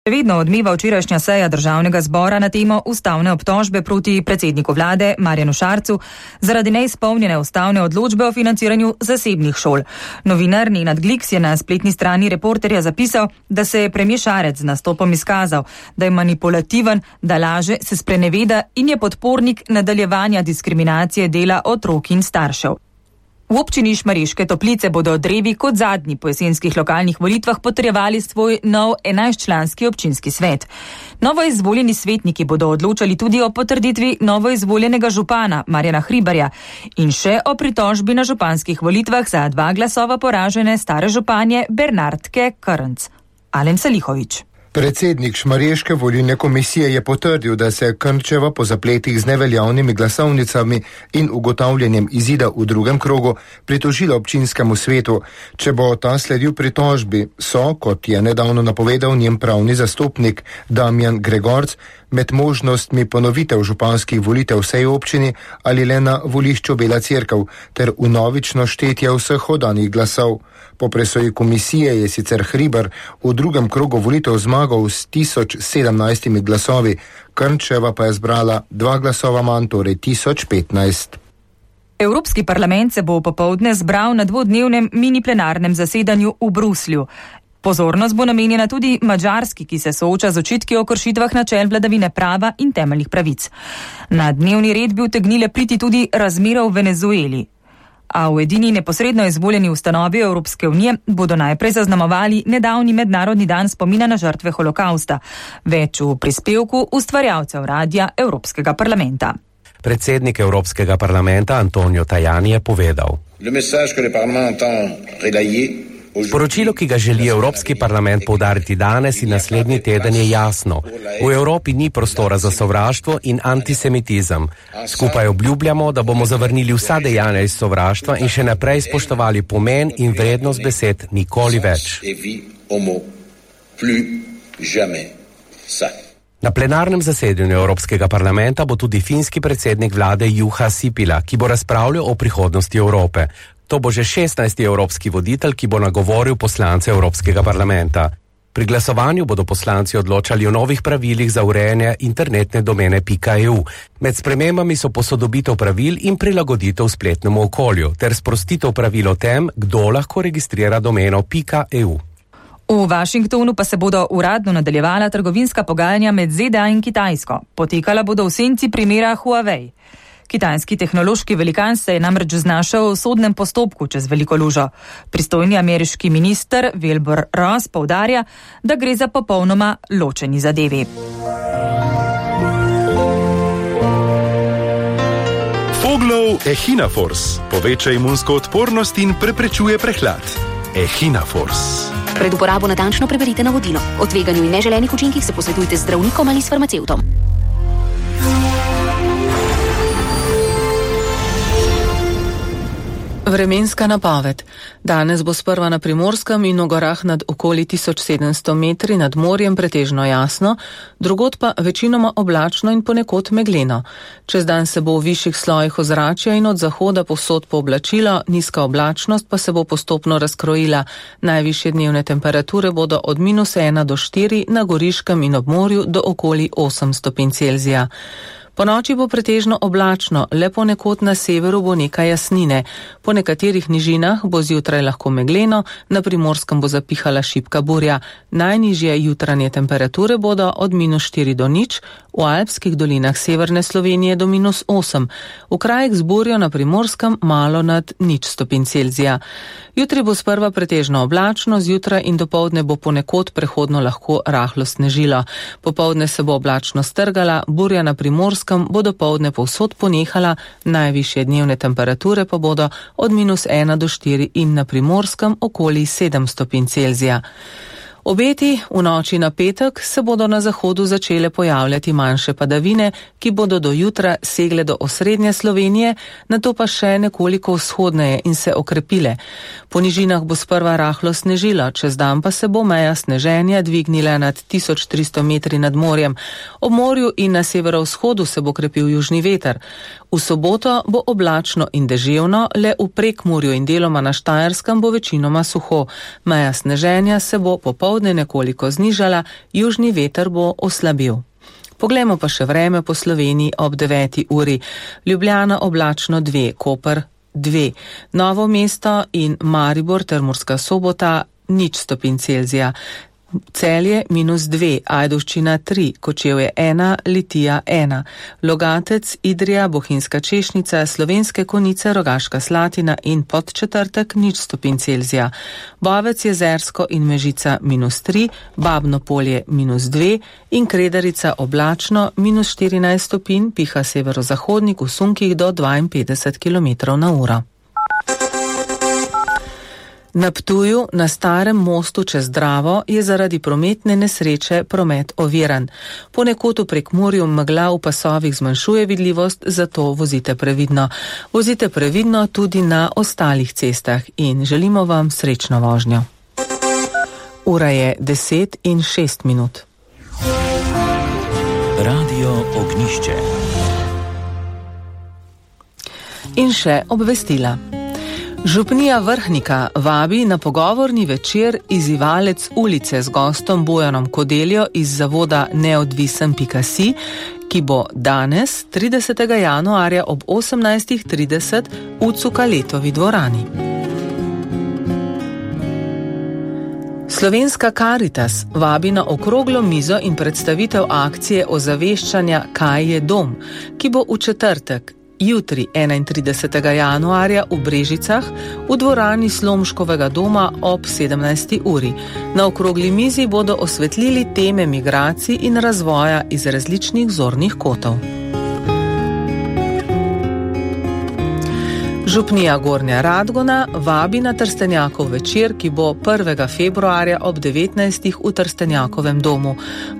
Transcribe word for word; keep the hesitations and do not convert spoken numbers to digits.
Vedno odmeva včerajšnja seja državnega zbora na temo ustavne obtožbe proti predsedniku vlade Marjanu Šarcu zaradi neizpolnjene ustavne odločbe o financiranju zasebnih šol. Novinar Nenad Gliks je na spletni strani Reporterja zapisal, da se je premier Šarec z nastopom izkazal, da je manipulativen, da laže, se spreneveda in je podpornik nadaljevanja diskriminacije dela otrok in staršev. V občini Šmarješke Toplice bodo drevi kot zadnji po jesenskih lokalnih volitvah potrjevali svoj nov enajstčlanski občinski svet. Novo izvoljeni svetniki bodo odločali tudi o potrditvi novo izvoljenega župana Marjana Hribarja in še o pritožbi na županskih volitvah za dva glasova poražene stare županje Bernardke Krnc. Alen Salihović. Predsednik Šmarješke volilne komisije je potrdil, da se je Krnčeva po zapletih z neveljavnimi glasovnicami in ugotavljanjem izida v drugem krogu pritožila občinskemu svetu. Če bo ta sledil pritožbi, so, kot je nedavno napovedal njen pravni zastopnik Damjan Gregorc, med možnostmi ponovitev županskih volitev vsej občini ali le na volišču Bela Cerkev ter vnovično štetje vseh oddanih glasov. Po presoji komisije je sicer Hribar v drugem krogu volitev zmagal s tisoč sedemnajstimi glasovi, Krnčeva pa je zbrala dva glasova manj, torej tisoč petnajst. Evropski parlament se bo popoldne zbral na dvodnevnem mini plenarnem zasedanju v Bruslju. Pozornost bo namenjena tudi Madžarski, ki se sooča z očitki o kršitvah načel vladavine prava in temeljnih pravic. Na dnevni red bi utegnile priti tudi razmere v Venezueli. A v edini neposredno izvoljeni ustanovi Evropske unije bodo najprej zaznamovali nedavni mednarodni dan spomina na žrtve holokausta. Več v prispevku ustvarjalcev Radia Evropskega parlamenta. Predsednik Evropskega parlamenta Antonio Tajani je povedal: Sporočilo, ki ga želi Evropski parlament poudariti danes in naslednji teden, je jasno. V Evropi ni prostora za sovraštvo in antisemitizem. Skupaj obljubljamo, da bomo zavrnili vsa dejanja iz sovraštva in še naprej spoštovali pomen in vrednost besed nikoli več. Na plenarnem zasedanju Evropskega parlamenta bo tudi finski predsednik vlade Juha Sipilä, ki bo razpravljal o prihodnosti Evrope. To bo že šestnajsti evropski voditelj, ki bo nagovoril poslance Evropskega parlamenta. Pri glasovanju bodo poslanci odločali o novih pravilih za urejanje internetne domene .eu. Med spremembami so posodobitev pravil in prilagoditev spletnemu okolju, ter sprostitev pravil o tem, kdo lahko registrira domeno .eu. V Washingtonu pa se bodo uradno nadaljevala trgovinska pogajanja med Z D A in Kitajsko. Potekala bodo v senci primera Huawei. Kitajski tehnološki velikan se je namreč znašel v sodnem postopku čez veliko lužo. Pristojni ameriški minister Wilbur Ross poudarja, da gre za popolnoma ločeni zadevi. Foglov Echinafors poveča imunsko odpornost in preprečuje prehlad. Echinafors. Pred uporabo natančno preberite navodilo. O tveganju in neželenih učinkih se posvetujte z zdravnikom ali s farmacevtom. Vremenska napoved. Danes bo sprva na Primorskem in v gorah nad okoli tisoč sedemsto metri nad morjem pretežno jasno, drugod pa večinoma oblačno in ponekod megleno. Čez dan se bo v višjih slojih ozračja in od zahoda povsod pooblačilo, nizka oblačnost pa se bo postopno razkrojila. Najvišje dnevne temperature bodo od minus ena do štiri, na Goriškem in ob morju do okoli osem stopinj Celzija. Po noči bo pretežno oblačno, le ponekod na severu bo nekaj jasnine. Po nekaterih nižinah bo zjutraj lahko megleno, na Primorskem bo zapihala šibka burja. Najnižje jutranje temperature bodo od minus štiri do nič, v alpskih dolinah severne Slovenije do minus osem. V krajih z burjo na Primorskem malo nad nič stopinj Celzija. Jutri bo sprva pretežno oblačno, zjutraj in dopoldne bo ponekod prehodno lahko rahlo snežilo. Popoldne se bo oblačno strgala, burja na Primorskem bo dopoldne povsod ponehala, najvišje dnevne temperature pa bodo od minus ena do štiri in na Primorskem okoli sedem stopinj Celzija. Obeti v noči na petek se bodo na zahodu začele pojavljati manjše padavine, ki bodo do jutra segle do osrednje Slovenije, nato pa še nekoliko vzhodneje in se okrepile. Po nižinah bo sprva rahlo snežilo, čez dan pa se bo meja sneženja dvignila nad tisoč tristo metri nad morjem. Ob morju in na severovzhodu se bo krepil južni veter. V soboto bo oblačno in deževno, le v Prekmurju in deloma na Štajerskem bo večinoma suho. Meja sneženja se bo popolnoma popovdne nekoliko znižala, južni veter bo oslabil. Poglejmo pa še vreme po Sloveniji ob deveti uri. Ljubljana oblačno dve, Koper dve, Novo mesto in Maribor ter Murska Sobota nič stopinj Celzija. Celje minus dve, Ajdovščina tri, Kočevje ena, Litija ena, Logatec, Idrija, Bohinjska Češnica, Slovenske Konjice, Rogaška Slatina in Podčetrtek nič stopinj Celzija. Bovec, Jezersko in Mežica minus tri, Babno Polje minus dve in Kredarica oblačno minus štirinajst stopinj, piha severozahodnik v sunkih do dvainpetdeset kilometrov na uro. Na Ptuju, na starem mostu čez Dravo, je zaradi prometne nesreče promet oviran. Ponekod v Prekmurju megla v pasovih zmanjšuje vidljivost, zato vozite previdno. Vozite previdno tudi na ostalih cestah in želimo vam srečno vožnjo. Ura je deset in šest minut. Radio Ognjišče. In še obvestila. Župnija Vrhnika vabi na pogovorni večer izzivalec ulice z gostom Bojanom Kodeljo iz zavoda neodvisen pika si, ki bo danes, tridesetega januarja ob osemnajst trideset v Cukaletovi dvorani. Slovenska Karitas vabi na okroglo mizo in predstavitev akcije ozaveščanja Kaj je dom, ki bo v četrtek, jutri enaintridesetega januarja v Brežicah v dvorani Slomškovega doma ob sedemnajsti uri. Na okrogli mizi bodo osvetlili teme migracij in razvoja iz različnih zornih kotov. Župnija Gornja Radgona vabi na Trstenjakov večer, ki bo prvega februarja ob devetnajstih v Trstenjakovem domu.